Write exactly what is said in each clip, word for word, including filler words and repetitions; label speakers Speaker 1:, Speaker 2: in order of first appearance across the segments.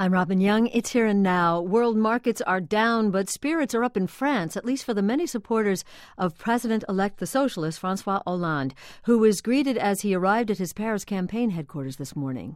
Speaker 1: I'm Robin Young. It's here and now. World markets are down, but spirits are up in France, at least for the many supporters of President-elect the socialist François Hollande, who was greeted as he arrived at his Paris campaign headquarters this morning.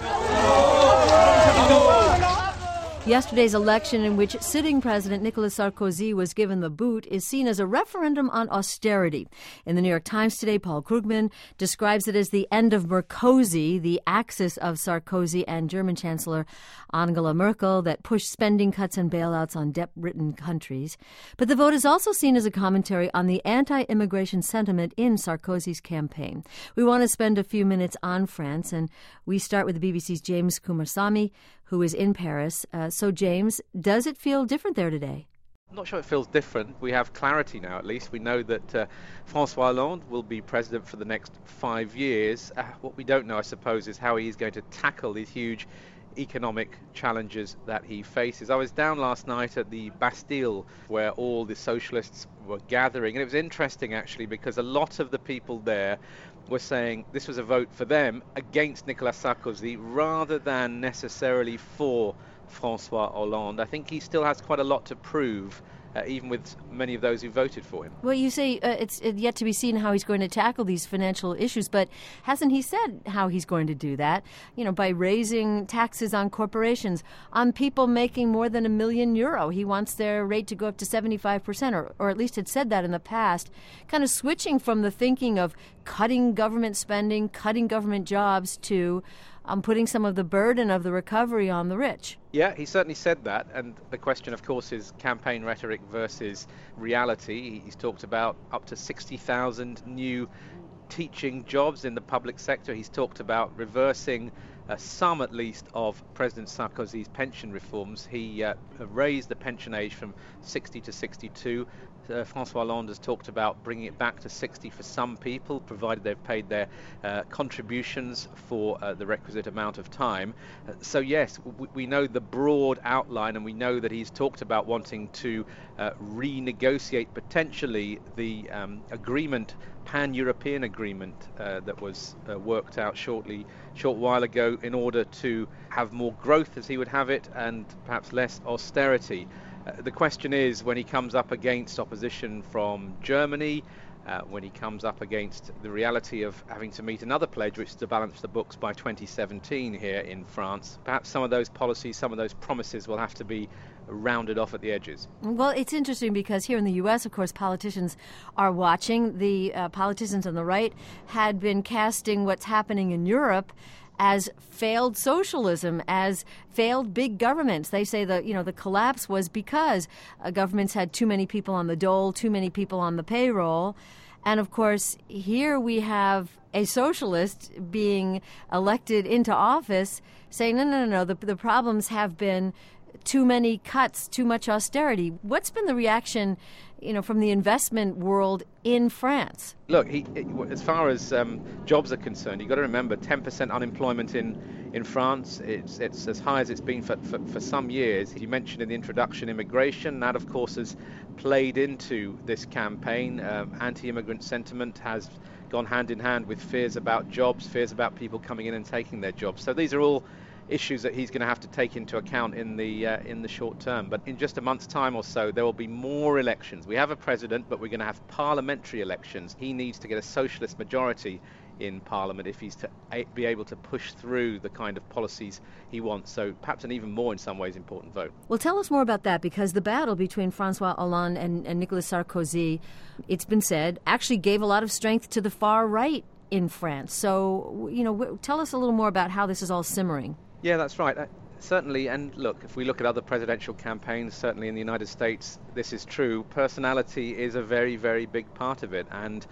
Speaker 1: Yesterday's election, in which sitting President Nicolas Sarkozy was given the boot, is seen as a referendum on austerity. In the New York Times today, Paul Krugman describes it as the end of Merkozy, the axis of Sarkozy and German Chancellor Angela Merkel that pushed spending cuts and bailouts on debt-ridden countries. But the vote is also seen as a commentary on the anti-immigration sentiment in Sarkozy's campaign. We want to spend a few minutes on France, and we start with the B B C's James Kumarsamy, who is in Paris. Uh, so, James, does it feel different there today?
Speaker 2: I'm not sure it feels different. We have clarity now, at least. We know that uh, François Hollande will be president for the next five years. Uh, what we don't know, I suppose, is how he's going to tackle these huge economic challenges that he faces. I was down last night at the Bastille, where all the socialists were gathering, and it was interesting, actually, because a lot of the people there were saying this was a vote for them against Nicolas Sarkozy rather than necessarily for François Hollande. I think he still has quite a lot to prove, uh, even with many of those who voted for him.
Speaker 1: Well, you say uh, it's yet to be seen how he's going to tackle these financial issues, but hasn't he said how he's going to do that? You know, by raising taxes on corporations, on people making more than a million euro. He wants their rate to go up to seventy-five percent, or, or at least had said that in the past, kind of switching from the thinking of cutting government spending, cutting government jobs, to um, putting some of the burden of the recovery on the rich.
Speaker 2: Yeah, he certainly said that, and the question, of course, is campaign rhetoric versus reality. He's talked about up to sixty thousand new teaching jobs in the public sector. He's talked about reversing uh, some, at least, of President Sarkozy's pension reforms. He uh, raised the pension age from sixty to sixty-two. Uh, François Hollande has talked about bringing it back to sixty for some people, provided they've paid their uh, contributions for uh, the requisite amount of time. Uh, so yes, w- we know the broad outline, and we know that he's talked about wanting to uh, renegotiate potentially the um, agreement, pan-European agreement uh, that was uh, worked out shortly, short while ago, in order to have more growth, as he would have it, and perhaps less austerity. Uh, the question is, when he comes up against opposition from Germany, uh, when he comes up against the reality of having to meet another pledge, which is to balance the books by twenty seventeen here in France, perhaps some of those policies, some of those promises will have to be rounded off at the edges.
Speaker 1: Well, it's interesting because here in the U S, of course, politicians are watching. The uh, politicians on the right had been casting what's happening in Europe as failed socialism, as failed big governments. They say that, you know, the collapse was because uh, governments had too many people on the dole, too many people on the payroll. And of course, here we have a socialist being elected into office saying, no, no, no, no, the, the problems have been too many cuts, too much austerity. What's been the reaction, you know, from the investment world in France?
Speaker 2: Look, he, as far as um, jobs are concerned, you've got to remember ten percent unemployment in, in France. It's it's as high as it's been for, for, for some years. You mentioned in the introduction immigration. That, of course, has played into this campaign. Um, anti-immigrant sentiment has gone hand in hand with fears about jobs, fears about people coming in and taking their jobs. So these are all issues that he's going to have to take into account in the uh, in the short term. But in just a month's time or so, there will be more elections. We have a president, but we're going to have parliamentary elections. He needs to get a socialist majority in parliament if he's to a- be able to push through the kind of policies he wants. So perhaps an even more, in some ways, important vote.
Speaker 1: Well, tell us more about that, because the battle between François Hollande and, and Nicolas Sarkozy, it's been said, actually gave a lot of strength to the far right in France. So, you know, w- tell us a little more about how this is all simmering.
Speaker 2: Yeah, that's right. Uh, certainly, and look, if we look at other presidential campaigns, certainly in the United States, this is true. Personality is a very, very big part of it. And,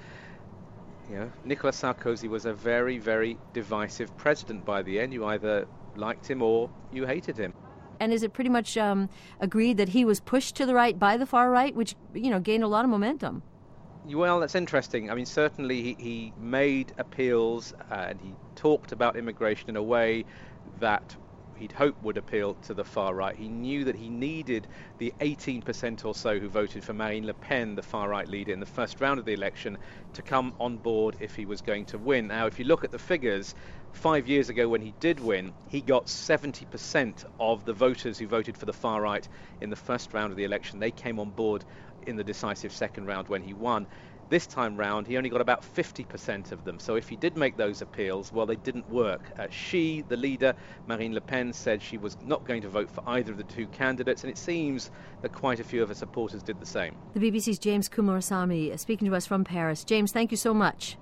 Speaker 2: you know, Nicolas Sarkozy was a very, very divisive president by the end. You either liked him or you hated him.
Speaker 1: And is it pretty much um, agreed that he was pushed to the right by the far right, which, you know, gained a lot of momentum?
Speaker 2: Well, that's interesting. I mean, certainly he, he made appeals uh, and he talked about immigration in a way that he'd hope would appeal to the far right. He knew that he needed the eighteen percent or so who voted for Marine Le Pen, the far right leader, in the first round of the election, to come on board if he was going to win. Now, if you look at the figures, Five years ago, when he did win, he got seventy percent of the voters who voted for the far right in the first round of the election. They came on board in the decisive second round when he won. This time round, he only got about fifty percent of them. So if he did make those appeals, well, they didn't work. Uh, she, the leader, Marine Le Pen, said she was not going to vote for either of the two candidates, and it seems that quite a few of her supporters did the same.
Speaker 1: The B B C's James Kumarasamy speaking to us from Paris. James, thank you so much.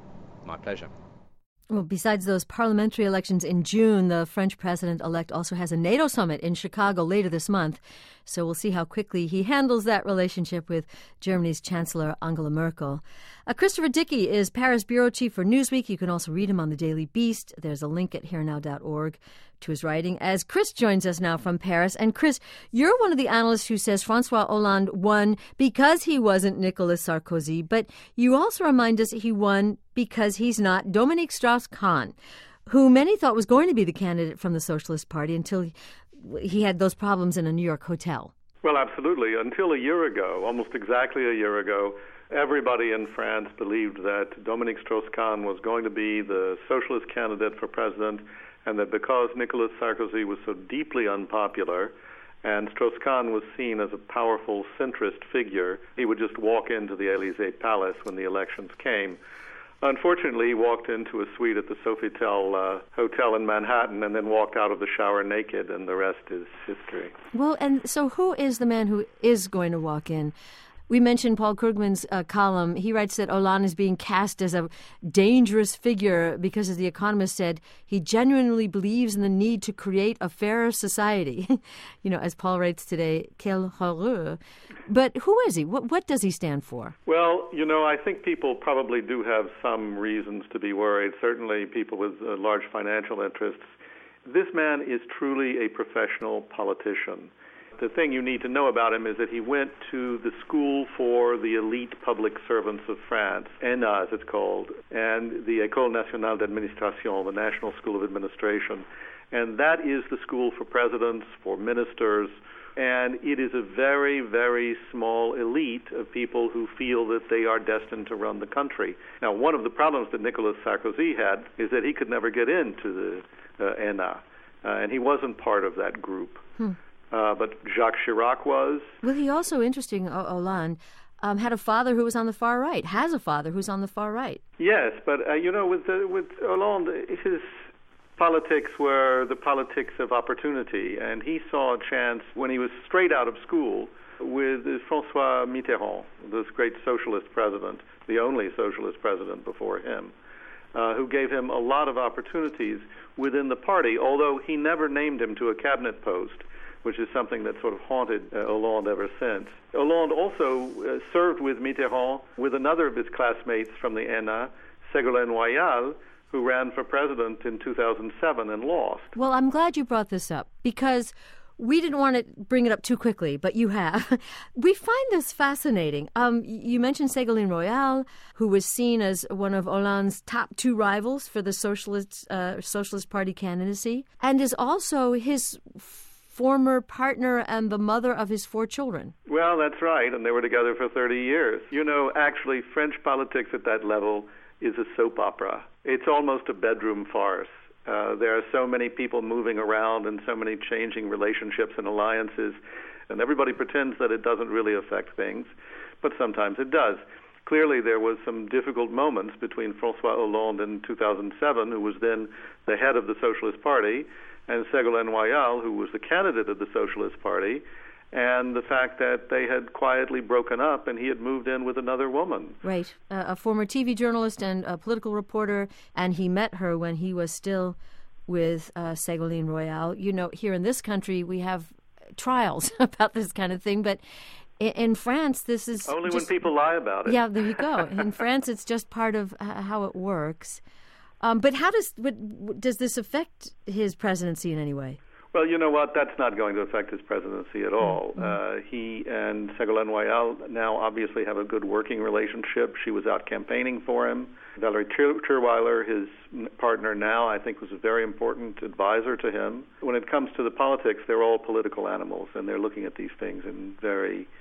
Speaker 2: My pleasure.
Speaker 1: Well, besides those parliamentary elections in June, the French president-elect also has a NATO summit in Chicago later this month. So we'll see how quickly he handles that relationship with Germany's Chancellor Angela Merkel. Uh, Christopher Dickey is Paris bureau chief for Newsweek. You can also read him on the Daily Beast. There's a link at here now dot org to his writing. As Chris joins us now from Paris. And Chris, you're one of the analysts who says Francois Hollande won because he wasn't Nicolas Sarkozy, but you also remind us he won because he's not Dominique Strauss-Kahn, who many thought was going to be the candidate from the Socialist Party until he, he had those problems in a New York hotel.
Speaker 3: Well, absolutely. Until a year ago, almost exactly a year ago, everybody in France believed that Dominique Strauss-Kahn was going to be the socialist candidate for president, and that because Nicolas Sarkozy was so deeply unpopular and Strauss-Kahn was seen as a powerful centrist figure, he would just walk into the Élysée Palace when the elections came. Unfortunately, he walked into a suite at the Sofitel uh, Hotel in Manhattan and then walked out of the shower naked, and the rest is history.
Speaker 1: Well, and so who is the man who is going to walk in? We mentioned Paul Krugman's uh, column. He writes that Hollande is being cast as a dangerous figure because, as The Economist said, he genuinely believes in the need to create a fairer society. You know, as Paul writes today, quel horreur. But who is he? What, what does he stand for?
Speaker 3: Well, you know, I think people probably do have some reasons to be worried, certainly people with uh, large financial interests. This man is truly a professional politician. The thing you need to know about him is that he went to the school for the elite public servants of France, ENA as it's called, and the École Nationale d'Administration, the National School of Administration. And that is the school for presidents, for ministers, and it is a very, very small elite of people who feel that they are destined to run the country. Now, one of the problems that Nicolas Sarkozy had is that he could never get into the uh, ENA, uh, and he wasn't part of that group.
Speaker 1: Hmm.
Speaker 3: Uh, but Jacques Chirac was.
Speaker 1: Well, he also, interesting, Hollande, um, had a father who was on the far right, has a father who's on the far right.
Speaker 3: Yes, but, uh, you know, with, uh, with Hollande, his politics were the politics of opportunity, and he saw a chance when he was straight out of school with François Mitterrand, this great socialist president, the only socialist president before him, uh, who gave him a lot of opportunities within the party, although he never named him to a cabinet post, which is something that sort of haunted uh, Hollande ever since. Hollande also uh, served with Mitterrand with another of his classmates from the ENA, Ségolène Royal, who ran for president in two thousand seven and lost.
Speaker 1: Well, I'm glad you brought this up because we didn't want to bring it up too quickly, but you have. We find this fascinating. Um, you mentioned Ségolène Royal, who was seen as one of Hollande's top two rivals for the Socialist, uh, Socialist Party candidacy, and is also his former partner and the mother of his four children.
Speaker 3: Well, that's right, and they were together for thirty years. You know, actually, French politics at that level is a soap opera. It's almost a bedroom farce. Uh, there are so many people moving around and so many changing relationships and alliances, and everybody pretends that it doesn't really affect things, but sometimes it does. Clearly, there was some difficult moments between François Hollande in two thousand seven, who was then the head of the Socialist Party, and Ségolène Royal, who was the candidate of the Socialist Party, and the fact that they had quietly broken up and he had moved in with another woman.
Speaker 1: Right, uh, a former T V journalist and a political reporter, and he met her when he was still with uh, Ségolène Royal. You know, here in this country, we have trials about this kind of thing, but in, in France, this is
Speaker 3: only
Speaker 1: just,
Speaker 3: when people lie about it.
Speaker 1: Yeah, there you go. In France, it's just part of uh, how it works. Um, but how does what, does this affect his presidency in any way?
Speaker 3: Well, you know what? That's not going to affect his presidency at all.
Speaker 1: Mm-hmm.
Speaker 3: Uh, he and Ségolène Royal now obviously have a good working relationship. She was out campaigning for him. Valerie Trierweiler, his partner now, I think was a very important advisor to him. When it comes to the politics, they're all political animals, and they're looking at these things in very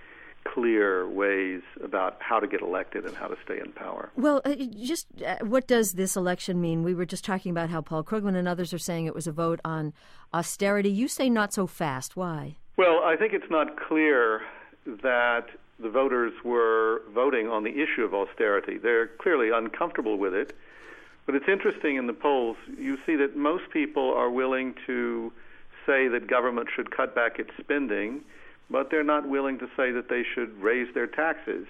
Speaker 3: clear ways about how to get elected and how to stay in power.
Speaker 1: Well, uh, just uh, what does this election mean? We were just talking about how Paul Krugman and others are saying it was a vote on austerity. You say not so fast. Why?
Speaker 3: Well, I think it's not clear that the voters were voting on the issue of austerity. They're clearly uncomfortable with it. But it's interesting in the polls, you see that most people are willing to say that government should cut back its spending, but they're not willing to say that they should raise their taxes.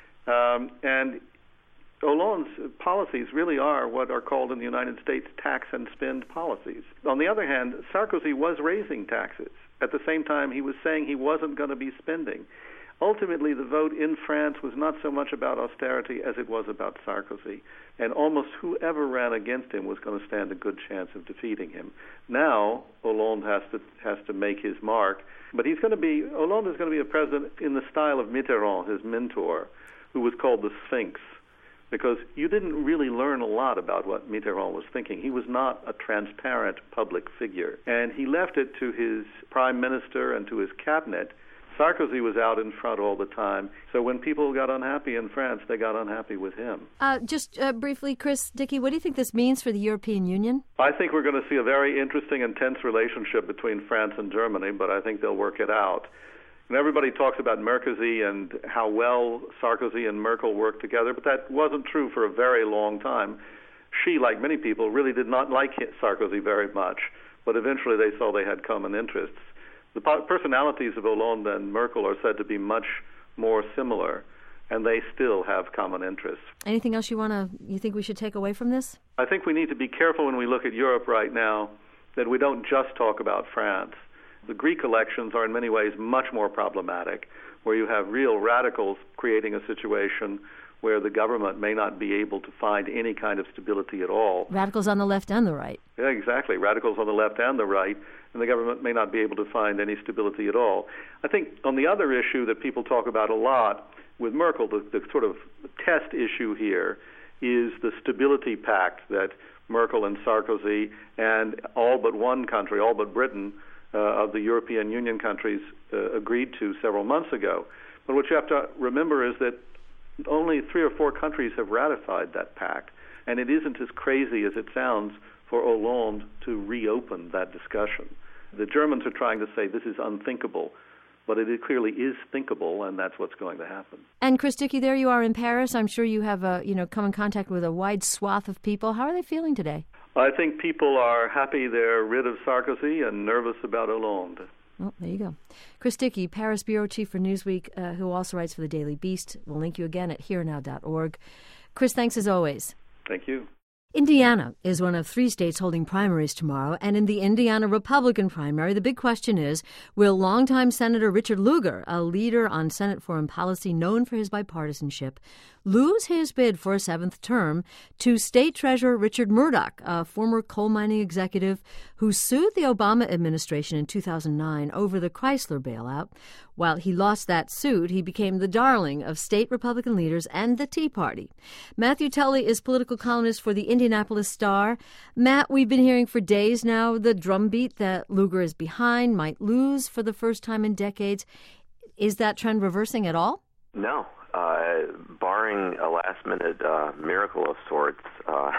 Speaker 3: Um, and Hollande's policies really are what are called in the United States tax and spend policies. On the other hand, Sarkozy was raising taxes. At the same time, he was saying he wasn't going to be spending. Ultimately, the vote in France was not so much about austerity as it was about Sarkozy. And almost whoever ran against him was going to stand a good chance of defeating him. Now, Hollande has to has to make his mark. But he's going to be, Hollande is going to be a president in the style of Mitterrand, his mentor, who was called the Sphinx, because you didn't really learn a lot about what Mitterrand was thinking. He was not a transparent public figure. And he left it to his prime minister and to his cabinet. Sarkozy was out in front all the time. So when people got unhappy in France, they got unhappy with him.
Speaker 1: Uh, just uh, briefly, Chris Dickey, what do you think this means for the European Union?
Speaker 3: I think we're going to see a very interesting and tense relationship between France and Germany, but I think they'll work it out. And everybody talks about Merkozy and how well Sarkozy and Merkel worked together, but that wasn't true for a very long time. She, like many people, really did not like Sarkozy very much, but eventually they saw they had common interests. The personalities of Hollande and Merkel are said to be much more similar, and they still have common interests.
Speaker 1: Anything else you want to, you think we should take away from this?
Speaker 3: I think we need to be careful when we look at Europe right now that we don't just talk about France. The Greek elections are in many ways much more problematic, where you have real radicals creating a situation where the government may not be able to find any kind of stability at all.
Speaker 1: Radicals on the left and the right.
Speaker 3: Yeah, exactly. Radicals on the left and the right, and the government may not be able to find any stability at all. I think on the other issue that people talk about a lot with Merkel, the, the sort of test issue here is the stability pact that Merkel and Sarkozy and all but one country, all but Britain, uh, of the European Union countries uh, agreed to several months ago. But what you have to remember is that only three or four countries have ratified that pact, and it isn't as crazy as it sounds for Hollande to reopen that discussion. The Germans are trying to say this is unthinkable, but it clearly is thinkable, and that's what's going to happen.
Speaker 1: And Chris Dickey, there you are in Paris. I'm sure you have uh, you know come in contact with a wide swath of people. How are they feeling today?
Speaker 3: I think people are happy they're rid of Sarkozy and nervous about Hollande.
Speaker 1: Well, there you go. Chris Dickey, Paris bureau chief for Newsweek, uh, who also writes for the Daily Beast. We'll link you again at here now dot org. Chris, thanks as always.
Speaker 3: Thank you.
Speaker 1: Indiana is one of three states holding primaries tomorrow, and in the Indiana Republican primary, the big question is, will longtime Senator Richard Lugar, a leader on Senate foreign policy known for his bipartisanship, lose his bid for a seventh term to State Treasurer Richard Murdoch, a former coal mining executive who sued the Obama administration in two thousand nine over the Chrysler bailout? While he lost that suit, he became the darling of state Republican leaders and the Tea Party. Matthew Tully is political columnist for the Indianapolis Star. Matt, we've been hearing for days now the drumbeat that Lugar is behind, might lose for the first time in decades. Is that trend reversing at all?
Speaker 4: No. Uh, barring a last-minute uh, miracle of sorts, uh,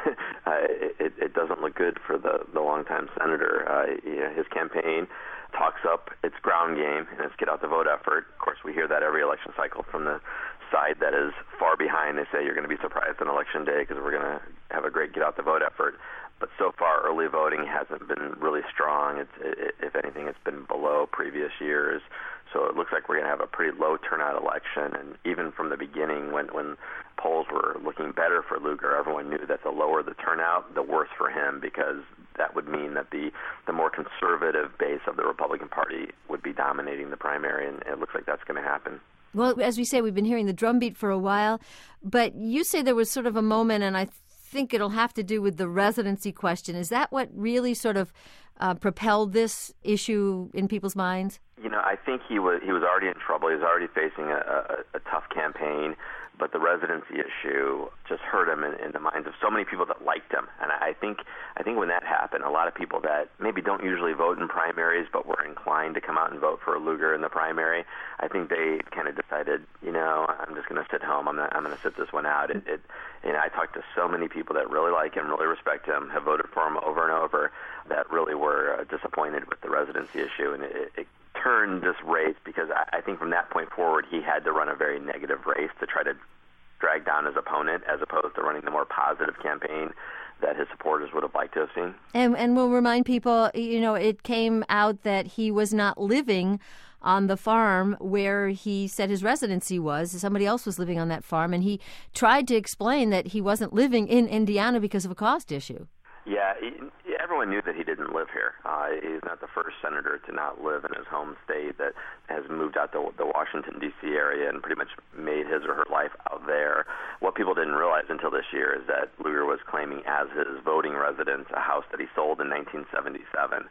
Speaker 4: it, it doesn't look good for the, the longtime senator. Uh, you know, his campaign talks up its ground game and its get-out-the-vote effort. Of course, we hear that every election cycle from the side that is far behind. They say you're going to be surprised on Election Day because we're going to have a great get-out-the-vote effort. But so far, early voting hasn't been really strong. It's, it, if anything, it's been below previous years. So it looks like we're going to have a pretty low turnout election. And even from the beginning, when, when polls were looking better for Lugar, everyone knew that the lower the turnout, the worse for him, because that would mean that the, the more conservative base of the Republican Party would be dominating the primary, and it looks like that's going to happen.
Speaker 1: Well, as we say, we've been hearing the drumbeat for a while, but you say there was sort of a moment, and I think it'll have to do with the residency question. Is that what really sort of uh, propelled this issue in people's minds?
Speaker 4: You know, I think he was he was already in trouble. He was already facing a, a, a tough campaign. but the residency issue just hurt him in, in the minds of so many people that liked him. And I think I think when that happened, a lot of people that maybe don't usually vote in primaries but were inclined to come out and vote for Lugar in the primary, I think they kind of decided, you know, I'm just going to sit home. I'm not, I'm going to sit this one out. It, it, you know, I talked to so many people that really like him, really respect him, have voted for him over and over, that really were uh, disappointed with the residency issue, and it, it turned this race, because I, I think from that point forward he had to run a very negative race to try to drag down his opponent, as opposed to running the more positive campaign that his supporters would have liked to have seen.
Speaker 1: And, and we'll remind people, you know, it came out that he was not living on the farm where he said his residency was. Somebody else was living on that farm, and he tried to explain that he wasn't living in Indiana because of a cost issue.
Speaker 4: Yeah, he, everyone knew that he didn't live here. Uh, he's not the first senator to not live in his home state, that has moved out to the Washington, D C area and pretty much made his or her life out there. What people didn't realize until this year is that Lugar was claiming as his voting residence a house that he sold in nineteen seventy-seven.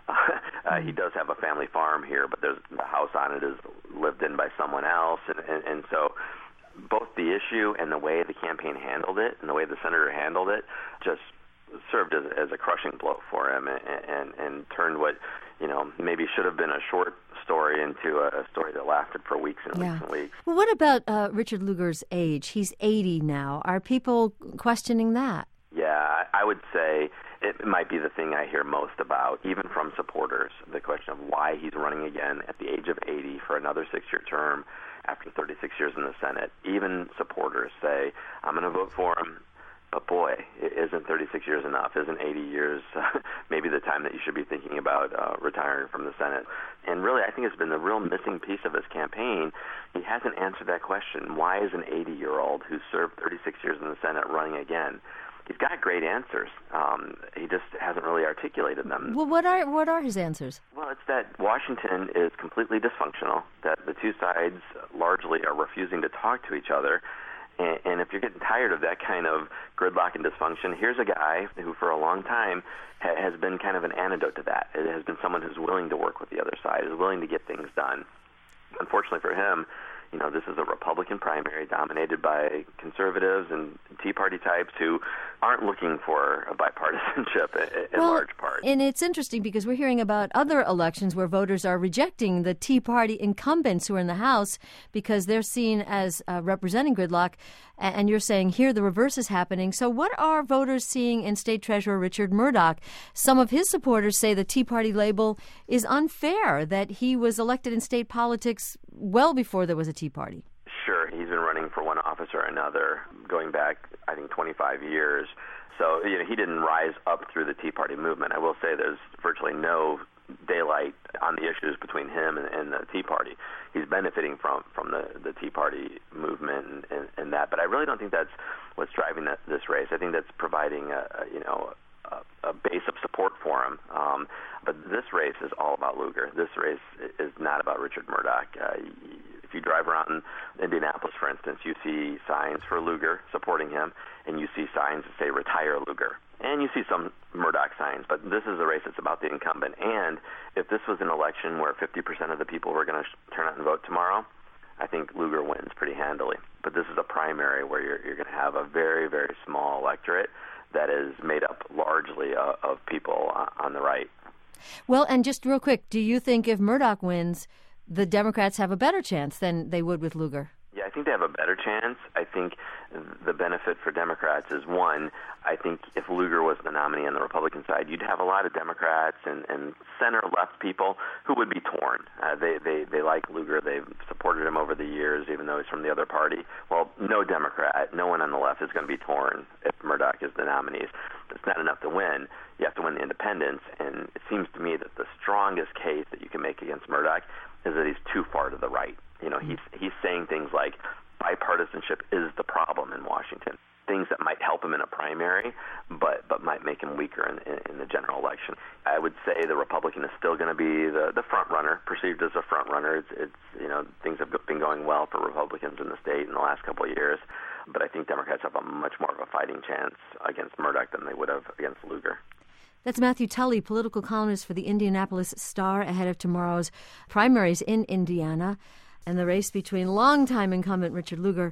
Speaker 4: Uh, he does have a family farm here, but there's, the house on it is lived in by someone else, and, and, and so both the issue and the way the campaign handled it and the way the senator handled it just served as, as a crushing blow for him, and, and, and turned what, you know, maybe should have been a short story into a, a story that lasted for weeks and
Speaker 1: yeah.
Speaker 4: weeks and weeks.
Speaker 1: Well, what about uh, Richard Lugar's age? He's eighty now. Are people questioning that?
Speaker 4: Yeah, I would say it might be the thing I hear most about, even from supporters, the question of why he's running again at the age of eighty for another six-year term after thirty-six years in the Senate. Even supporters say, I'm going to vote for him, but boy, isn't thirty-six years enough? Isn't eighty years uh, maybe the time that you should be thinking about uh, retiring from the Senate? And really, I think it's been the real missing piece of his campaign. He hasn't answered that question. Why is an eighty-year-old who served thirty-six years in the Senate running again? He's got great answers. Um, he just hasn't really articulated them.
Speaker 1: Well, what are what are his answers?
Speaker 4: Well, it's that Washington is completely dysfunctional, that the two sides largely are refusing to talk to each other. And, and if you're getting tired of that kind of gridlock and dysfunction, here's a guy who for a long time ha- has been kind of an antidote to that. It has been someone who's willing to work with the other side, is willing to get things done. Unfortunately for him, you know, this is a Republican primary dominated by conservatives and Tea Party types who aren't looking for a bipartisanship in
Speaker 1: well,
Speaker 4: large part.
Speaker 1: And it's interesting because we're hearing about other elections where voters are rejecting the Tea Party incumbents who are in the House because they're seen as uh, representing gridlock. And you're saying here the reverse is happening. So what are voters seeing in State Treasurer Richard Murdock? Some of his supporters say the Tea Party label is unfair, that he was elected in state politics well before there was a Tea Party.
Speaker 4: Sure. He's been running for one office or another going back, I think, twenty-five years. So, you know, he didn't rise up through the Tea Party movement. I will say there's virtually no daylight on the issues between him and, and the Tea Party. He's benefiting from, from the, the Tea Party movement and, and, and that, but I really don't think that's what's driving that, this race. I think that's providing a, a you know a, a base of support for him. Um, but this race is all about Lugar. This race is not about Richard Murdock. Uh, if you drive around Indianapolis, for instance, you see signs for Lugar supporting him, and you see signs that say retire Lugar. And you see some Murdock signs, but this is a race that's about the incumbent. And if this was an election where fifty percent of the people were going to sh- turn out and vote tomorrow, I think Lugar wins pretty handily. But this is a primary where you're, you're going to have a very, very small electorate that is made up largely uh, of people uh, on the right.
Speaker 1: Well, and just real quick, do you think if Murdock wins, the Democrats have a better chance than they would with Lugar?
Speaker 4: Yeah, I think they have a better chance. I think the benefit for Democrats is, one, I think if Lugar was the nominee on the Republican side, you'd have a lot of Democrats and, and center-left people who would be torn. Uh, they, they, they like Lugar. They've supported him over the years, even though he's from the other party. Well, no Democrat, no one on the left is going to be torn if Murdock is the nominee. It's not enough to win. You have to win the independents, and it seems to me that the strongest case that you can make against Murdock is that he's too far to the right. You know, he's he's saying things like bipartisanship is the problem in Washington, things that might help him in a primary, but but might make him weaker in, in, in the general election. I would say the Republican is still going to be the, the front runner, perceived as a front runner. It's, it's you know things have been going well for Republicans in the state in the last couple of years, but I think Democrats have a much more of a fighting chance against Murdock than they would have against Lugar.
Speaker 1: That's Matthew Tully, political columnist for the Indianapolis Star, ahead of tomorrow's primaries in Indiana and the race between longtime incumbent Richard Lugar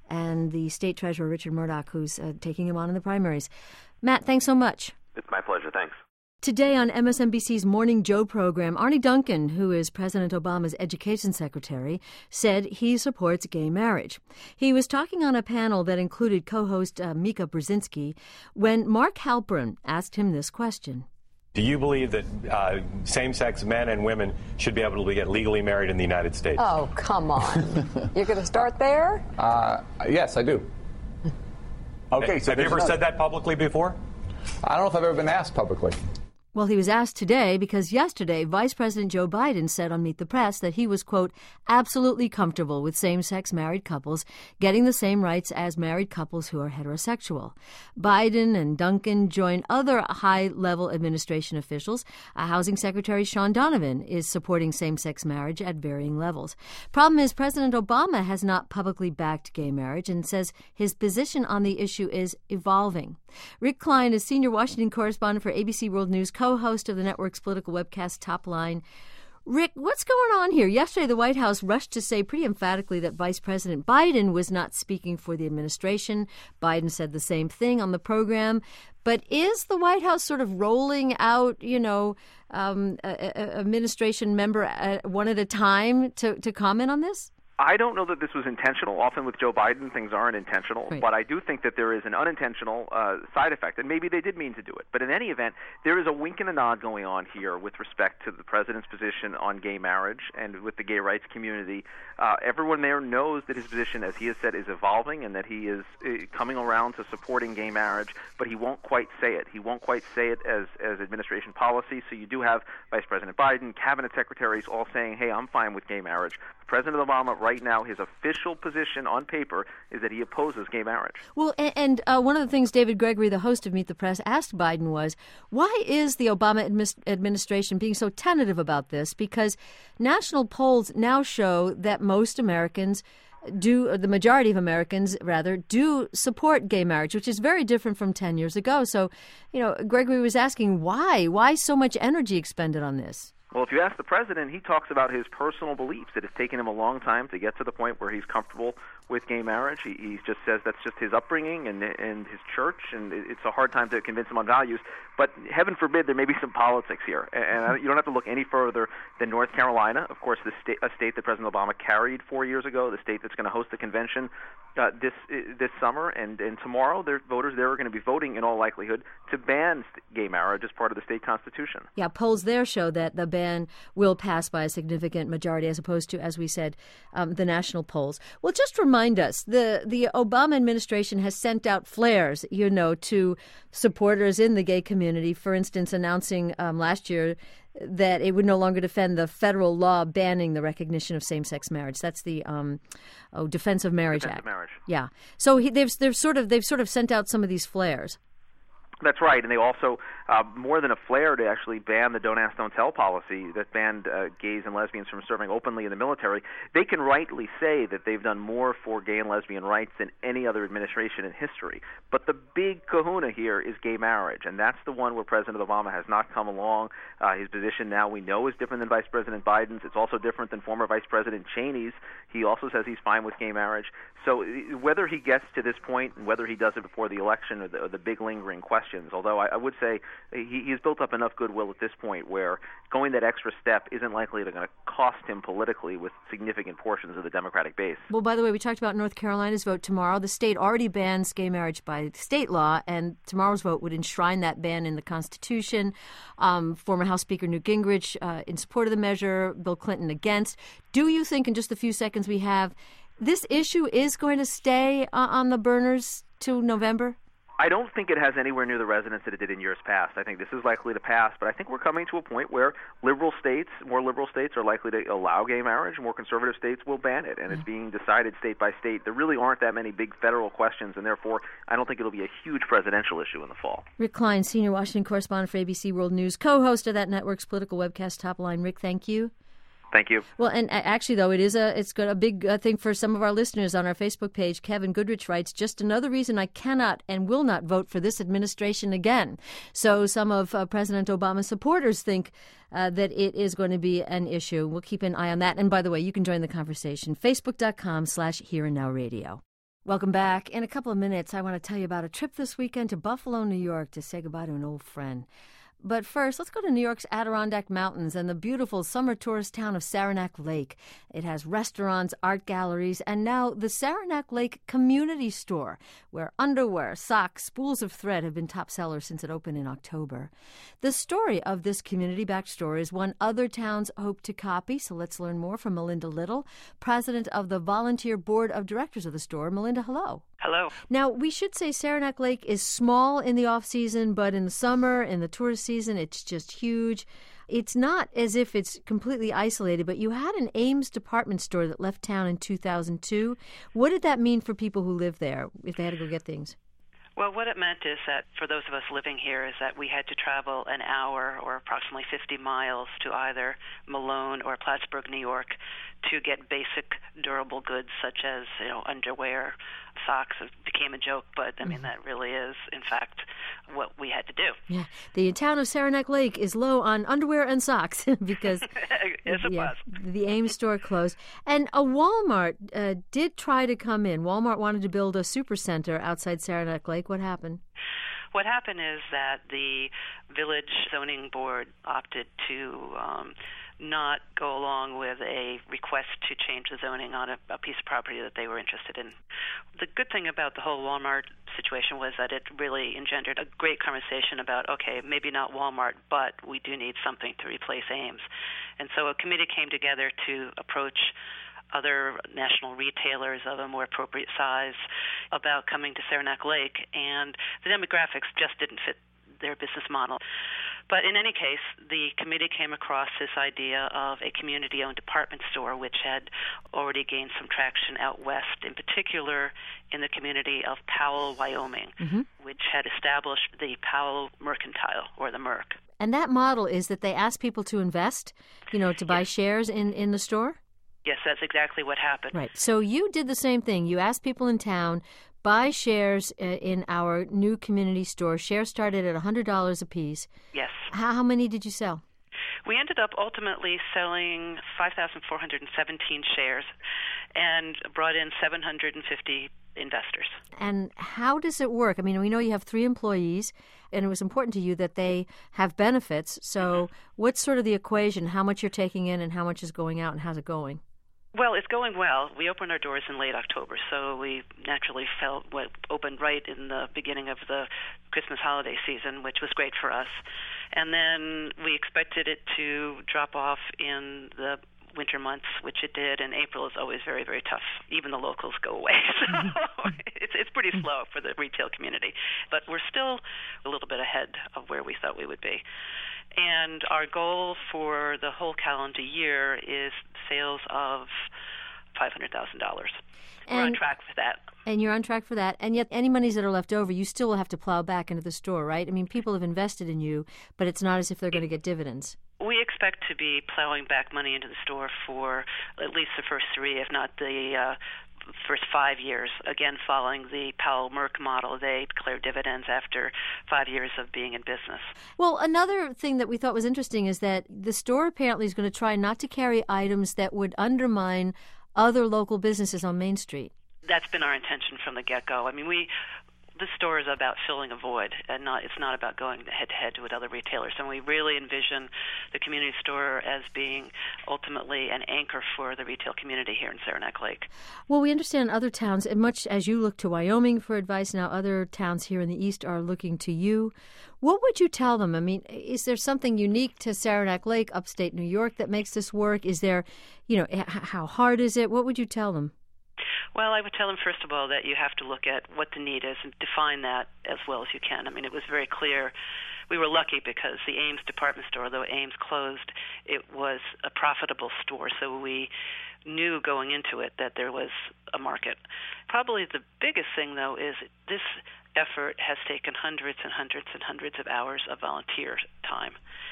Speaker 1: and the state treasurer, Richard Murdoch, who's uh, taking him on in the primaries. Matt, thanks so much.
Speaker 4: It's my pleasure. Thanks.
Speaker 1: Today on M S N B C's Morning Joe program, Arne Duncan, who is President Obama's education secretary, said he supports gay marriage. He was talking on a panel that included co-host uh, Mika Brzezinski when Mark Halperin asked him this question.
Speaker 5: Do you believe that uh, same-sex men and women should be able to get legally married in the United States?
Speaker 6: Oh, come on. You're going to start there?
Speaker 7: Uh, yes, I do.
Speaker 5: Okay, so have you ever said that publicly before?
Speaker 7: I don't know if I've ever been asked publicly.
Speaker 1: Well, he was asked today because yesterday Vice President Joe Biden said on Meet the Press that he was, quote, absolutely comfortable with same-sex married couples getting the same rights as married couples who are heterosexual. Biden and Duncan join other high-level administration officials. Uh, Housing Secretary Sean Donovan is supporting same-sex marriage at varying levels. Problem is, President Obama has not publicly backed gay marriage and says his position on the issue is evolving. Rick Klein is senior Washington correspondent for A B C World News, co-host of the network's political webcast Top Line. Rick, what's going on here? Yesterday, the White House rushed to say pretty emphatically that Vice President Biden was not speaking for the administration. Biden said the same thing on the program. But is the White House sort of rolling out, you know, um, a, a administration member at, one at a time to, to comment on this?
Speaker 8: I don't know that this was intentional. Often with Joe Biden, things aren't intentional.
Speaker 1: Right.
Speaker 8: But I do think that there is an unintentional uh, side effect, and maybe they did mean to do it. But in any event, there is a wink and a nod going on here with respect to the president's position on gay marriage and with the gay rights community. Uh, everyone there knows that his position, as he has said, is evolving and that he is uh, coming around to supporting gay marriage, but he won't quite say it. He won't quite say it as, as administration policy. So you do have Vice President Biden, cabinet secretaries all saying, hey, I'm fine with gay marriage. President Obama, right now, his official position on paper is that he opposes gay marriage.
Speaker 1: Well, and, and uh, one of the things David Gregory, the host of Meet the Press, asked Biden was, why is the Obama admis- administration being so tentative about this? Because national polls now show that most Americans do, or the majority of Americans, rather, do support gay marriage, which is very different from ten years ago. So, you know, Gregory was asking why? Why so much energy expended on this?
Speaker 8: Well, if you ask the president, he talks about his personal beliefs, that it's taken him a long time to get to the point where he's comfortable with gay marriage. He, he just says that's just his upbringing and and his church, and it's a hard time to convince him on values. But heaven forbid there may be some politics here. And, and you don't have to look any further than North Carolina, of course, the state, a state that President Obama carried four years ago, the state that's going to host the convention uh, this this summer. And, and tomorrow, their voters there are going to be voting, in all likelihood, to ban gay marriage as part of the state constitution.
Speaker 1: Yeah, polls there show that the ban will pass by a significant majority, as opposed to, as we said, um, the national polls. Well, just remind us, the, the Obama administration has sent out flares, you know, to supporters in the gay community, for instance, announcing um, last year that it would no longer defend the federal law banning the recognition of same-sex marriage. That's the um, oh, Defense of Marriage
Speaker 8: Defense
Speaker 1: Act.
Speaker 8: Of marriage.
Speaker 1: Yeah. So he, they've they've sort of they've sort of sent out some of these flares.
Speaker 8: That's right, and they also, uh, more than a flare, to actually ban the Don't Ask, Don't Tell policy that banned uh, gays and lesbians from serving openly in the military. They can rightly say that they've done more for gay and lesbian rights than any other administration in history. But the big kahuna here is gay marriage, and that's the one where President Obama has not come along. Uh, his position now we know is different than Vice President Biden's. It's also different than former Vice President Cheney's. He also says he's fine with gay marriage. So whether he gets to this point and whether he does it before the election or the, or the big lingering questions, although I, I would say he, he's built up enough goodwill at this point where going that extra step isn't likely to going to cost him politically with significant portions of the Democratic base.
Speaker 1: Well, by the way, we talked about North Carolina's vote tomorrow. The state already bans gay marriage by state law, and tomorrow's vote would enshrine that ban in the Constitution. Um, former House Speaker Newt Gingrich uh, in support of the measure, Bill Clinton against. Do you think, in just the few seconds we have, this issue is going to stay uh, on the burners till November?
Speaker 8: I don't think it has anywhere near the resonance that it did in years past. I think this is likely to pass, but I think we're coming to a point where liberal states, more liberal states, are likely to allow gay marriage. More conservative states will ban it, and it's being decided state by state. There really aren't that many big federal questions, and therefore I don't think it'll be a huge presidential issue in the fall.
Speaker 1: Rick Klein, senior Washington correspondent for A B C World News, co-host of that network's political webcast Top Line. Rick, thank you.
Speaker 8: Thank you.
Speaker 1: Well, and actually, though, it is a it's got a big uh, thing for some of our listeners on our Facebook page. Kevin Goodrich writes, just another reason I cannot and will not vote for this administration again. So some of uh, President Obama's supporters think uh, that it is going to be an issue. We'll keep an eye on that. And by the way, you can join the conversation. Facebook.com slash Here and Now Radio. Welcome back. In a couple of minutes, I want to tell you about a trip this weekend to Buffalo, New York to say goodbye to an old friend. But first, let's go to New York's Adirondack Mountains and the beautiful summer tourist town of Saranac Lake. It has restaurants, art galleries, and now the Saranac Lake Community Store, where underwear, socks, spools of thread have been top sellers since it opened in October. The story of this community-backed store is one other towns hope to copy, so let's learn more from Melinda Little, president of the volunteer board of directors of the store. Melinda, hello.
Speaker 9: Hello.
Speaker 1: Now, we should say Saranac Lake is small in the off-season, but in the summer, in the tourist season, it's just huge. It's not as if it's completely isolated, but you had an Ames department store that left town in two thousand two. What did that mean for people who live there if they had to go get things?
Speaker 9: Well, what it meant is that for those of us living here is that we had to travel an hour or approximately fifty miles to either Malone or Plattsburgh, New York, to get basic durable goods such as, you know, underwear, socks. It became a joke, but I mean, that really is, in fact, what we had to do.
Speaker 1: Yeah. The town of Saranac Lake is low on underwear and socks because
Speaker 9: yes, it
Speaker 1: yeah,
Speaker 9: was.
Speaker 1: The Ames store closed. And a Walmart uh, did try to come in. Walmart wanted to build a supercenter outside Saranac Lake. What happened?
Speaker 9: What happened is that the village zoning board opted to um, not go along with a request to change the zoning on a, a piece of property that they were interested in. The good thing about the whole Walmart situation was that it really engendered a great conversation about, okay, maybe not Walmart, but we do need something to replace Ames. And so a committee came together to approach other national retailers of a more appropriate size about coming to Saranac Lake, and the demographics just didn't fit their business model. But in any case, the committee came across this idea of a community-owned department store, which had already gained some traction out west, in particular in the community of Powell, Wyoming, mm-hmm. which had established the Powell Mercantile, or the Merc.
Speaker 1: And that model is that they ask people to invest, you know, to buy yes. shares in, in the store?
Speaker 9: Yes, that's exactly what happened.
Speaker 1: Right. So you did the same thing. You asked people in town, buy shares in our new community store. Shares started at one hundred dollars a piece.
Speaker 9: Yes.
Speaker 1: How, how many did you sell?
Speaker 9: We ended up ultimately selling five thousand four hundred seventeen shares and brought in seven hundred fifty investors.
Speaker 1: And how does it work? I mean, we know you have three employees, and it was important to you that they have benefits. So mm-hmm. what's sort of the equation, how much you're taking in and how much is going out, and how's it going?
Speaker 9: Well, it's going well. We opened our doors in late October, so we naturally felt what opened right in the beginning of the Christmas holiday season, which was great for us. And then we expected it to drop off in the winter months, which it did, and April is always very, very tough. Even the locals go away. So it's it's pretty slow for the retail community. But we're still a little bit ahead of where we thought we would be. And our goal for the whole calendar year is sales of five hundred thousand dollars. We're on track for that.
Speaker 1: And you're on track for that. And yet any monies that are left over, you still will have to plow back into the store, right? I mean, people have invested in you, but it's not as if they're going to get dividends.
Speaker 9: We expect to be plowing back money into the store for at least the first three, if not the uh, first five years. Again, following the Powell Merck model, they declare dividends after five years of being in business.
Speaker 1: Well, another thing that we thought was interesting is that the store apparently is going to try not to carry items that would undermine other local businesses on Main Street.
Speaker 9: That's been our intention from the get-go. I mean, we this store is about filling a void, and not it's not about going head-to-head with other retailers. And we really envision the community store as being ultimately an anchor for the retail community here in Saranac Lake.
Speaker 1: Well, we understand other towns, and much as you look to Wyoming for advice, now other towns here in the East are looking to you. What would you tell them? I mean, is there something unique to Saranac Lake, upstate New York, that makes this work? Is there, you know, how hard is it? What would you tell them?
Speaker 9: Well, I would tell them, first of all, that you have to look at what the need is and define that as well as you can. I mean, it was very clear. We were lucky because the Ames department store, though Ames closed, it was a profitable store, so we knew going into it that there was a market. Probably the biggest thing, though, is this effort has taken hundreds and hundreds and hundreds of hours of volunteer time.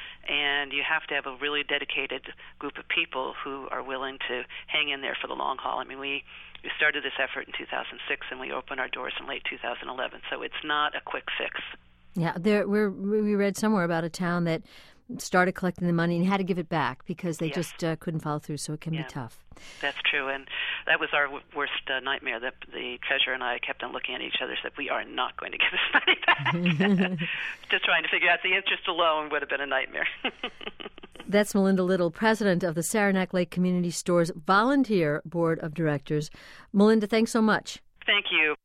Speaker 9: And you have to have a really dedicated group of people who are willing to hang in there for the long haul. I mean, we, we started this effort in two thousand six, and we opened our doors in late two thousand eleven, so it's not a quick fix.
Speaker 1: Yeah, there we're, we read somewhere about a town that started collecting the money and had to give it back because they
Speaker 9: yes.
Speaker 1: just uh, couldn't follow through, so it can
Speaker 9: yeah.
Speaker 1: be tough.
Speaker 9: That's true, and that was our w- worst uh, nightmare. That the treasurer and I kept on looking at each other and said, we are not going to give this money back. Just trying to figure out the interest alone would have been a nightmare.
Speaker 1: That's Melinda Little, president of the Saranac Lake Community Store's Volunteer Board of Directors. Melinda, thanks so much.
Speaker 9: Thank you.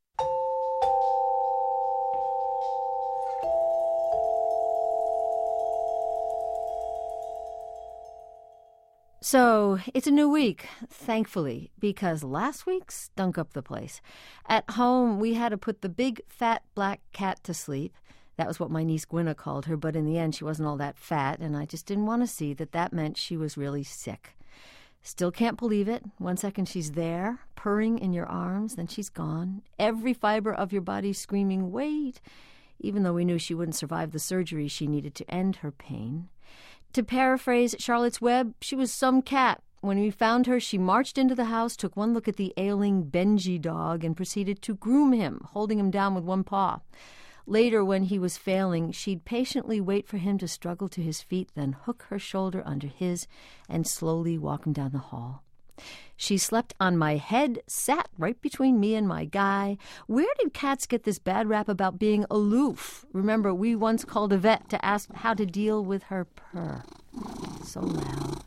Speaker 1: So, it's a new week, thankfully, because last week stunk up the place. At home, we had to put the big, fat, black cat to sleep. That was what my niece Gwenna called her, but in the end, she wasn't all that fat, and I just didn't want to see that that meant she was really sick. Still can't believe it. One second she's there, purring in your arms, then she's gone. Every fiber of your body screaming, wait, even though we knew she wouldn't survive the surgery she needed to end her pain. To paraphrase Charlotte's Web, she was some cat. When we found her, she marched into the house, took one look at the ailing Benji dog, and proceeded to groom him, holding him down with one paw. Later, when he was failing, she'd patiently wait for him to struggle to his feet, then hook her shoulder under his and slowly walk him down the hall. She slept on my head, sat right between me and my guy. Where did cats get this bad rap about being aloof? Remember, we once called a vet to ask how to deal with her purr. So loud.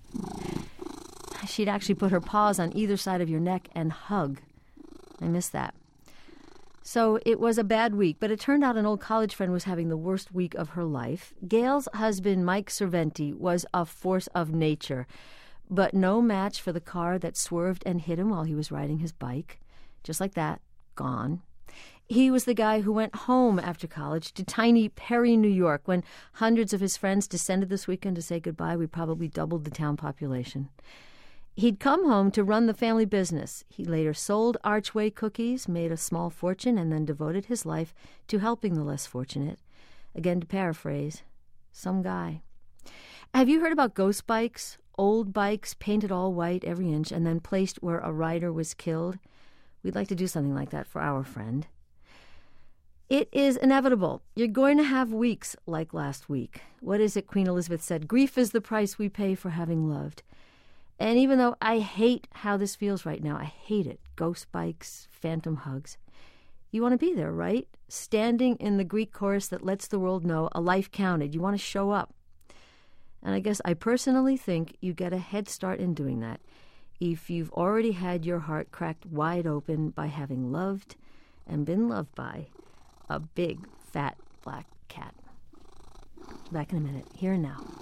Speaker 1: She'd actually put her paws on either side of your neck and hug. I miss that. So it was a bad week, but it turned out an old college friend was having the worst week of her life. Gail's husband, Mike Cerventi, was a force of nature, but no match for the car that swerved and hit him while he was riding his bike. Just like that, gone. He was the guy who went home after college to tiny Perry, New York. When hundreds of his friends descended this weekend to say goodbye, we probably doubled the town population. He'd come home to run the family business. He later sold Archway cookies, made a small fortune, and then devoted his life to helping the less fortunate. Again, to paraphrase, some guy. Have you heard about ghost bikes? Old bikes painted all white every inch and then placed where a rider was killed? We'd like to do something like that for our friend. It is inevitable. You're going to have weeks like last week. What is it Queen Elizabeth said? Grief is the price we pay for having loved. And even though I hate how this feels right now, I hate it. Ghost bikes, phantom hugs. You want to be there, right? Standing in the Greek chorus that lets the world know a life counted. You want to show up. And I guess I personally think you get a head start in doing that if you've already had your heart cracked wide open by having loved and been loved by a big, fat, black cat. Back in a minute. Here and now.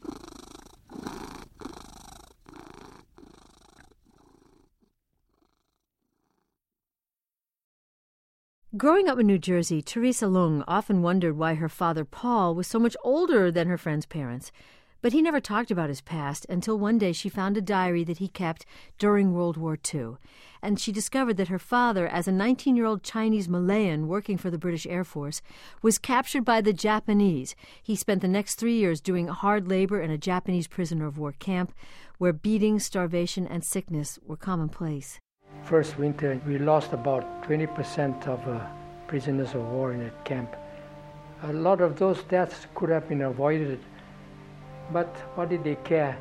Speaker 1: Growing up in New Jersey, Teresa Lung often wondered why her father, Paul, was so much older than her friend's parents. But he never talked about his past until one day she found a diary that he kept during World War Two. And she discovered that her father, as a nineteen-year-old Chinese Malayan working for the British Air Force, was captured by the Japanese. He spent the next three years doing hard labor in a Japanese prisoner of war camp where beating, starvation, and sickness were commonplace.
Speaker 10: First winter, we lost about twenty percent of uh, prisoners of war in that camp. A lot of those deaths could have been avoided, but what did they care?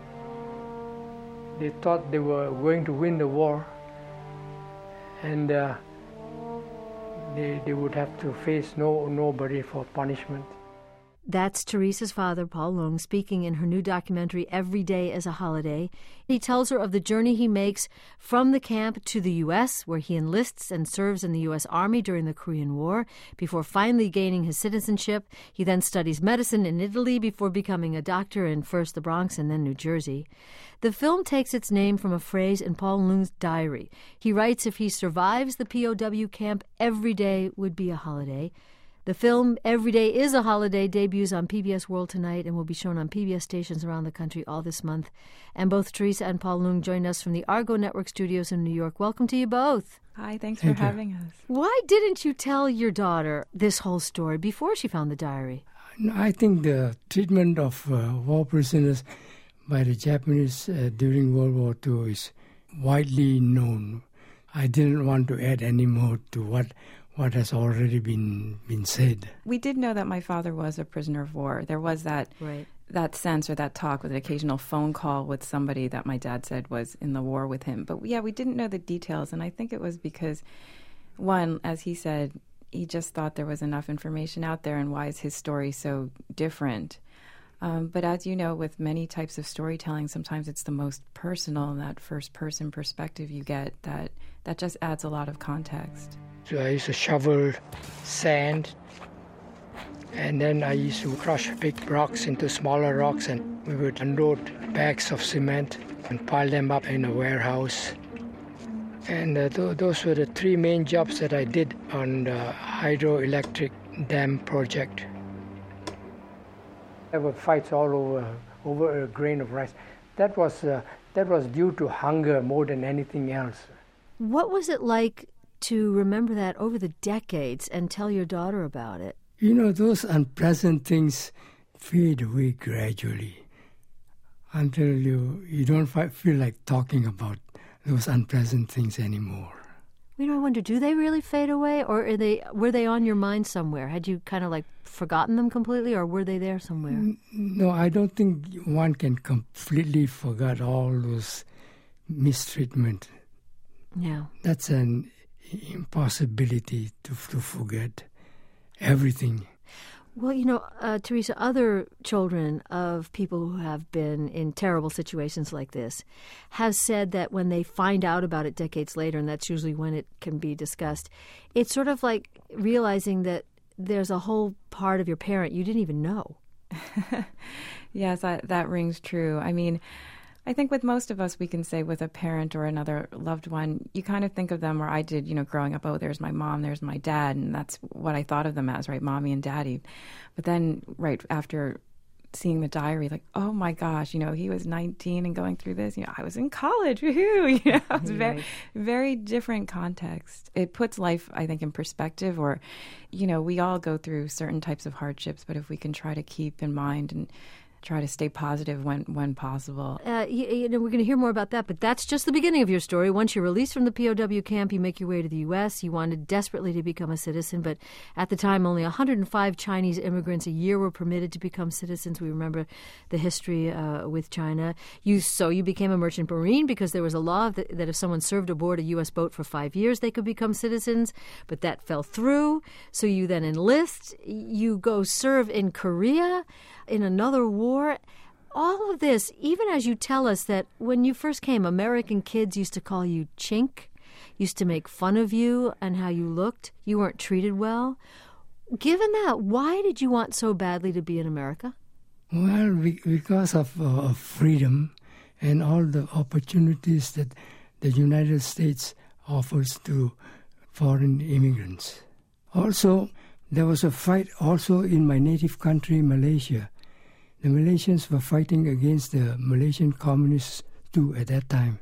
Speaker 10: They thought they were going to win the war, and uh, they, they would have to face no nobody for punishment.
Speaker 1: That's Teresa's father, Paul Lung, speaking in her new documentary, Every Day as a Holiday. He tells her of the journey he makes from the camp to the U S, where he enlists and serves in the U S Army during the Korean War, before finally gaining his citizenship. He then studies medicine in Italy before becoming a doctor in first the Bronx and then New Jersey. The film takes its name from a phrase in Paul Lung's diary. He writes if he survives the P O W camp, every day would be a holiday. The film, Every Day is a Holiday, debuts on P B S World tonight and will be shown on P B S stations around the country all this month. And both Teresa and Paul Lung join us from the Argo Network studios in New York. Welcome to you both.
Speaker 11: Hi, thanks
Speaker 10: Thank
Speaker 11: for
Speaker 10: you.
Speaker 11: having us.
Speaker 1: Why didn't you tell your daughter this whole story before she found the diary?
Speaker 10: I think the treatment of uh, war prisoners by the Japanese uh, during World War Two is widely known. I didn't want to add any more to what what has already been been said.
Speaker 11: We did know that my father was a prisoner of war. There was that
Speaker 1: right.
Speaker 11: that sense or that talk with an occasional phone call with somebody that my dad said was in the war with him. But yeah, we didn't know the details. And I think it was because, one, as he said, he just thought there was enough information out there, and why is his story so different? Um, but as you know, with many types of storytelling, sometimes it's the most personal, and that first-person perspective you get, that, that just adds a lot of context.
Speaker 10: So I used to shovel sand, and then I used to crush big rocks into smaller rocks, and we would unload bags of cement and pile them up in a warehouse. And uh, th- those were the three main jobs that I did on the hydroelectric dam project. There were fights all over over a grain of rice. That was uh, that was due to hunger more than anything else.
Speaker 1: What was it like to remember that over the decades and tell your daughter about it?
Speaker 10: You know, those unpleasant things fade away gradually until you you don't fi- feel like talking about those unpleasant things anymore.
Speaker 1: You know, I wonder, do they really fade away, or are they were they on your mind somewhere? Had you kind of like forgotten them completely, or were they there somewhere?
Speaker 10: No, I don't think one can completely forget all those mistreatment.
Speaker 1: Yeah.
Speaker 10: That's an impossibility to to forget everything.
Speaker 1: Well, you know, uh, Teresa, other children of people who have been in terrible situations like this have said that when they find out about it decades later, and that's usually when it can be discussed, it's sort of like realizing that there's a whole part of your parent you didn't even know.
Speaker 11: Yes, that, that rings true. I mean, I think with most of us, we can say with a parent or another loved one, you kind of think of them, or I did, you know, growing up, oh, there's my mom, there's my dad, and that's what I thought of them as, right, mommy and daddy. But then, right, after seeing the diary, like, oh my gosh, you know, he was nineteen and going through this, you know, I was in college, woohoo, you know, it's
Speaker 1: right.
Speaker 11: very, very different context. It puts life, I think, in perspective, or, you know, we all go through certain types of hardships, but if we can try to keep in mind and try to stay positive when when possible.
Speaker 1: Uh, you, you know, we're going to hear more about that, but that's just the beginning of your story. Once you're released from the P O W camp, you make your way to the U S. You wanted desperately to become a citizen, but at the time, only one hundred five Chinese immigrants a year were permitted to become citizens. We remember the history uh, with China. You So you became a merchant marine because there was a law that, that if someone served aboard a U S boat for five years, they could become citizens, but that fell through. So you then enlist. You go serve in Korea, in another war. All of this, even as you tell us that when you first came, American kids used to call you chink, used to make fun of you and how you looked. You weren't treated well. Given that, why did you want so badly to be in America?
Speaker 10: Well, because of uh, freedom and all the opportunities that the United States offers to foreign immigrants. Also, there was a fight also in my native country, Malaysia. The Malaysians were fighting against the Malaysian communists too at that time.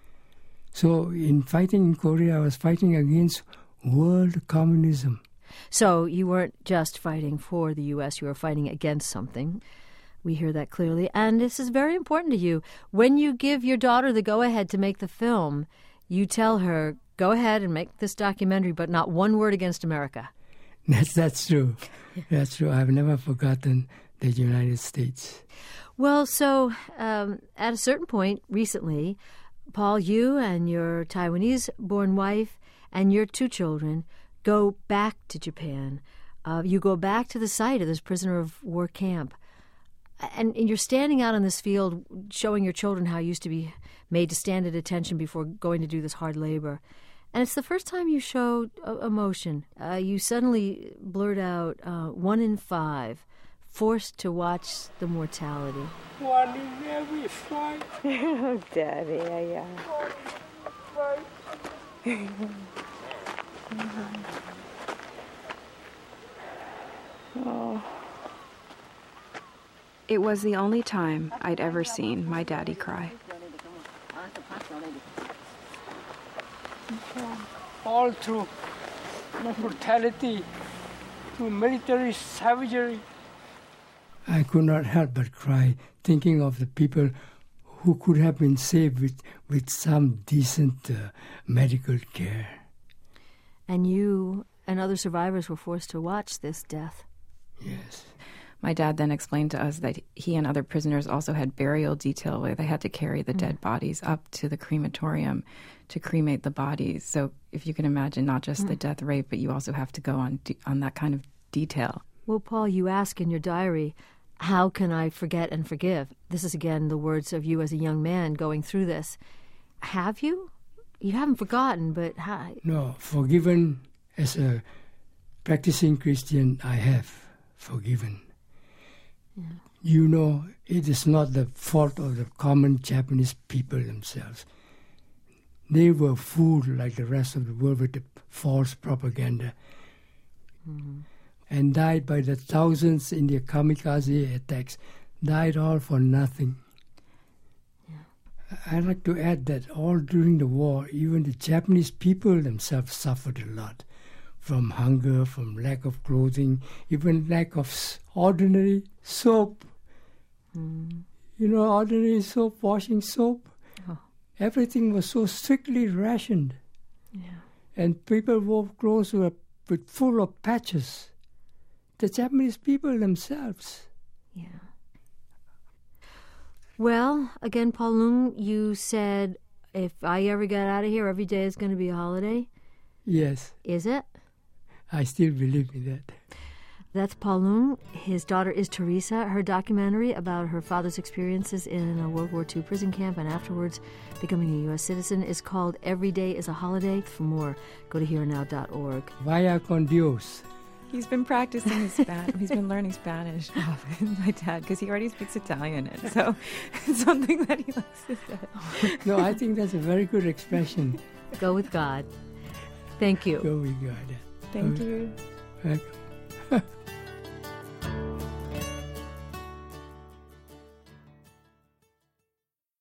Speaker 10: So in fighting in Korea, I was fighting against world communism.
Speaker 1: So you weren't just fighting for the U S, you were fighting against something. We hear that clearly. And this is very important to you. When you give your daughter the go-ahead to make the film, you tell her, go ahead and make this documentary, but not one word against America.
Speaker 10: That's, that's true. That's true. I've never forgotten the United States.
Speaker 1: Well, so um, at a certain point recently, Paul, you and your Taiwanese-born wife and your two children go back to Japan. Uh, you go back to the site of this prisoner of war camp. And, and you're standing out in this field showing your children how you used to be made to stand at attention before going to do this hard labor. And it's the first time you showed uh, emotion. Uh, you suddenly blurt out, uh, one in five, forced to watch the mortality.
Speaker 10: One in every five.
Speaker 6: Oh, Daddy, yeah, yeah.
Speaker 11: Oh. It was the only time I'd ever seen my daddy cry.
Speaker 10: All through brutality, through military savagery. I could not help but cry, thinking of the people who could have been saved with, with some decent uh, medical care.
Speaker 1: And you and other survivors were forced to watch this death.
Speaker 10: Yes.
Speaker 11: My dad then explained to us that he and other prisoners also had burial detail where they had to carry the mm. dead bodies up to the crematorium to cremate the bodies. So if you can imagine, not just mm. the death rate, but you also have to go on de- on that kind of detail.
Speaker 1: Well, Paul, you ask in your diary, how can I forget and forgive? This is, again, the words of you as a young man going through this. Have you? You haven't forgotten, but how?
Speaker 10: No, forgiven as a practicing Christian, I have forgiven. Yeah. You know, it is not the fault of the common Japanese people themselves. They were fooled like the rest of the world with the false propaganda. Mm-hmm. And died by the thousands in the kamikaze attacks, died all for nothing. Yeah. I'd like to add that all during the war, even the Japanese people themselves suffered a lot, from hunger, from lack of clothing, even lack of ordinary soap. Mm. You know, ordinary soap, washing soap. Oh. Everything was so strictly rationed. Yeah. And people wore clothes were with full of patches. The Japanese people themselves.
Speaker 1: Yeah. Well, again, Paul Leung, you said if I ever get out of here, every day is going to be a holiday.
Speaker 10: Yes.
Speaker 1: Is it?
Speaker 10: I still believe in that.
Speaker 1: That's Paul Leung. His daughter is Teresa. Her documentary about her father's experiences in a World War Two prison camp and afterwards becoming a U S citizen is called Every Day is a Holiday. For more, go to here now dot org.
Speaker 10: Vaya con Dios.
Speaker 11: He's been practicing his Spanish. He's been learning Spanish with my dad because he already speaks Italian, and so it's something that he likes to say.
Speaker 10: No, I think that's a very good expression.
Speaker 1: Go with God. Thank you.
Speaker 10: Go with God.
Speaker 11: Thank you.
Speaker 10: Welcome.